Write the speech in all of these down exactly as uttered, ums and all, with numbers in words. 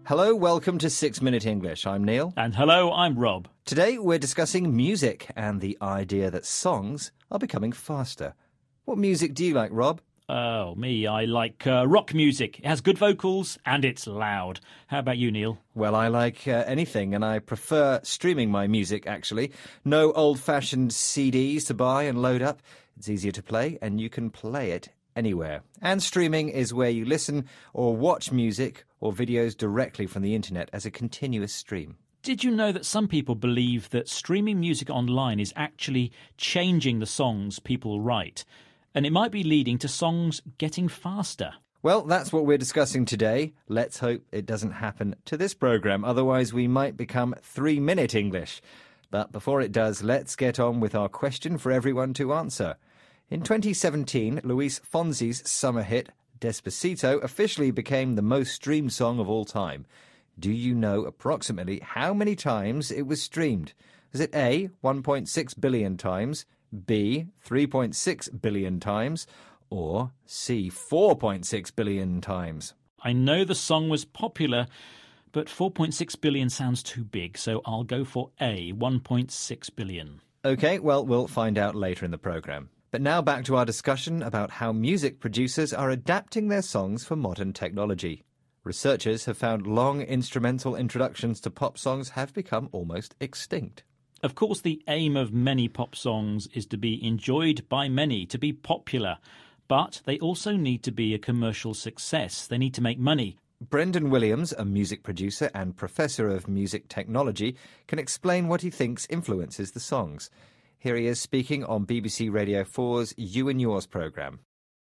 Hello, welcome to Six Minute English. I'm Neil. And hello, I'm Rob. Today we're discussing music and the idea that songs are becoming faster. What music do you like, Rob? Oh, me, I like uh, rock music. It has good vocals and it's loud. How about you, Neil? Well, I like uh, anything, and I prefer streaming my music, actually. No old-fashioned C Ds to buy and load up. It's easier to play, and you can play it anywhere. And streaming is where you listen or watch music or videos directly from the internet as a continuous stream. Did you know that some people believe that streaming music online is actually changing the songs people write? And it might be leading to songs getting faster. Well, that's what we're discussing today. Let's hope it doesn't happen to this programme, otherwise we might become three-minute English. But before it does, let's get on with our question for everyone to answer. In twenty seventeen, Luis Fonsi's summer hit, Despacito, officially became the most streamed song of all time. Do you know approximately how many times it was streamed? Is it A, one point six billion times, B, three point six billion times, or C, four point six billion times? I know the song was popular, but four point six billion sounds too big, so I'll go for A, one point six billion. OK, well, we'll find out later in the programme. But now back to our discussion about how music producers are adapting their songs for modern technology. Researchers have found long instrumental introductions to pop songs have become almost extinct. Of course, the aim of many pop songs is to be enjoyed by many, to be popular. But they also need to be a commercial success. They need to make money. Brendan Williams, a music producer and professor of music technology, can explain what he thinks influences the songs. Here he is speaking on B B C Radio four's You and Yours programme.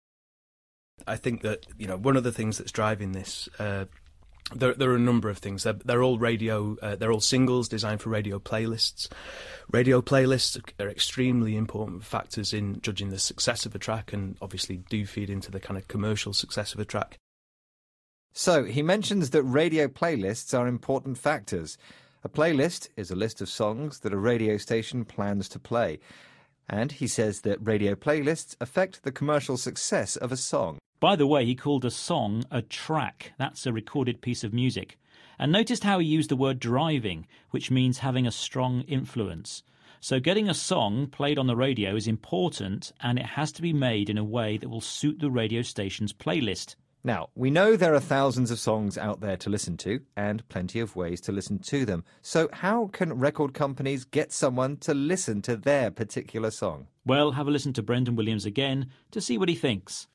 I think that, you know, one of the things that's driving this, uh, there, there are a number of things. They're, they're all radio, uh, they're all singles designed for radio playlists. Radio playlists are extremely important factors in judging the success of a track and obviously do feed into the kind of commercial success of a track. So he mentions that radio playlists are important factors. A playlist is a list of songs that a radio station plans to play. And he says that radio playlists affect the commercial success of a song. By the way, he called a song a track. That's a recorded piece of music. And noticed how he used the word driving, which means having a strong influence. So getting a song played on the radio is important, and it has to be made in a way that will suit the radio station's playlist. Now, we know there are thousands of songs out there to listen to, and plenty of ways to listen to them. So how can record companies get someone to listen to their particular song? Well, have a listen to Brendan Williams again to see what he thinks.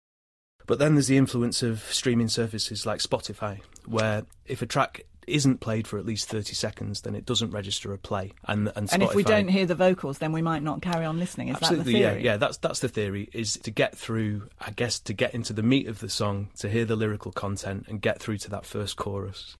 But then there's the influence of streaming services like Spotify, where if a track isn't played for at least thirty seconds, then it doesn't register a play. And and, and Spotify, if we don't hear the vocals, then we might not carry on listening. Is absolutely, that the theory? yeah, yeah. That's that's the theory. Is to get through, I guess, to get into the meat of the song, to hear the lyrical content, and get through to that first chorus.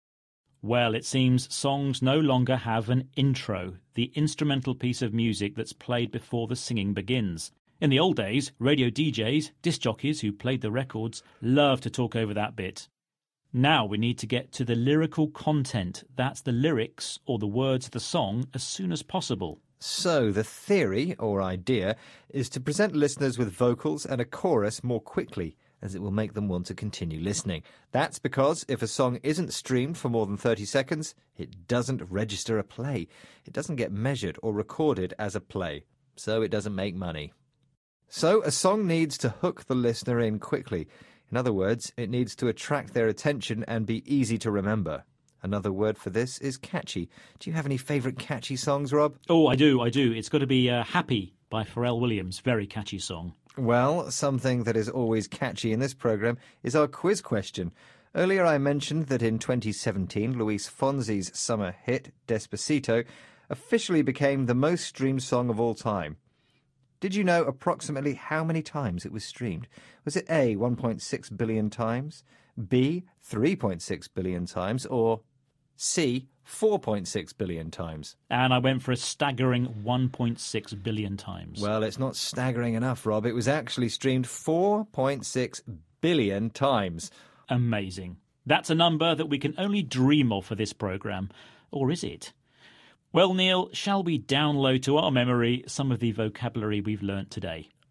Well, it seems songs no longer have an intro, the instrumental piece of music that's played before the singing begins. In the old days, radio D Js, disc jockeys who played the records, loved to talk over that bit. Now we need to get to the lyrical content. That's the lyrics or the words of the song as soon as possible. So the theory, or idea, is to present listeners with vocals and a chorus more quickly, as it will make them want to continue listening. That's because if a song isn't streamed for more than thirty seconds, it doesn't register a play. It doesn't get measured or recorded as a play, so it doesn't make money. So a song needs to hook the listener in quickly. In other words, it needs to attract their attention and be easy to remember. Another word for this is catchy. Do you have any favourite catchy songs, Rob? Oh, I do, I do. It's got to be uh, Happy by Pharrell Williams. Very catchy song. Well, something that is always catchy in this programme is our quiz question. Earlier I mentioned that in twenty seventeen, Luis Fonsi's summer hit, Despacito, officially became the most streamed song of all time. Did you know approximately how many times it was streamed? Was it A, one point six billion times, B, three point six billion times, or C, four point six billion times? And I went for a staggering one point six billion times. Well, it's not staggering enough, Rob. It was actually streamed four point six billion times. Amazing. That's a number that we can only dream of for this programme. Or is it? Well, Neil, shall we download to our memory some of the vocabulary we've learnt today?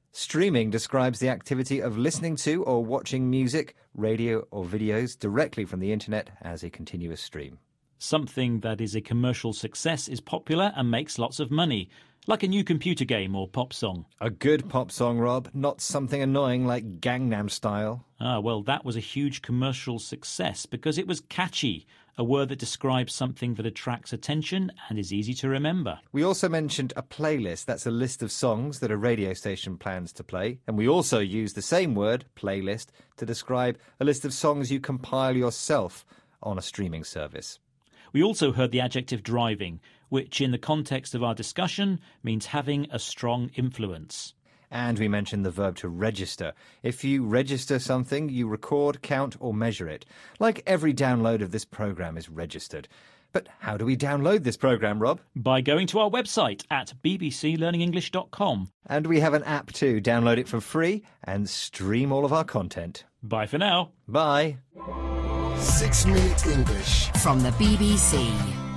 Streaming describes the activity of listening to or watching music, radio or videos directly from the internet as a continuous stream. Something that is a commercial success is popular and makes lots of money, like a new computer game or pop song. A good pop song, Rob, not something annoying like Gangnam Style. Ah, well, that was a huge commercial success because it was catchy, a word that describes something that attracts attention and is easy to remember. We also mentioned a playlist. That's a list of songs that a radio station plans to play. And we also use the same word, playlist, to describe a list of songs you compile yourself on a streaming service. We also heard the adjective driving, which in the context of our discussion means having a strong influence. And we mentioned the verb to register. If you register something, you record, count or measure it. Like every download of this programme is registered. But how do we download this programme, Rob? By going to our website at b b c learning english dot com. And we have an app too. Download it for free and stream all of our content. Bye for now. Bye. Six Minute English from the B B C.